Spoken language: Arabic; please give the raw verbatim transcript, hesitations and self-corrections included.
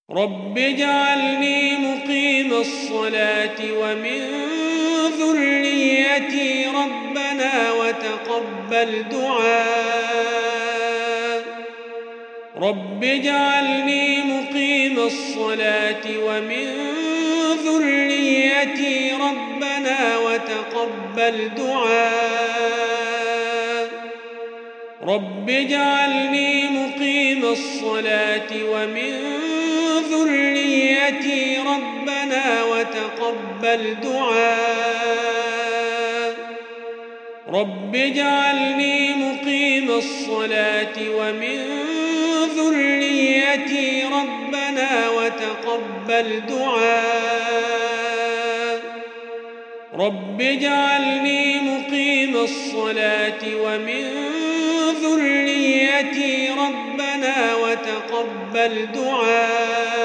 رب اجعلني مقيم الصلاة ومن ذريتي ربنا وتقبل دعاء رب اجعلني مقيم الصلاة ومن ذريتي ربنا وتقبل دعاء رب اجعلني مقيم الصلاة ومن ذريتي ربنا وتقبل دعاء رب اجعلني مقيم الصلاة ومن ذريتي ربنا وتقبل دعاء رب اجعلني مقيم الصلاة ومن ذريتي ربنا وتقبل دعاء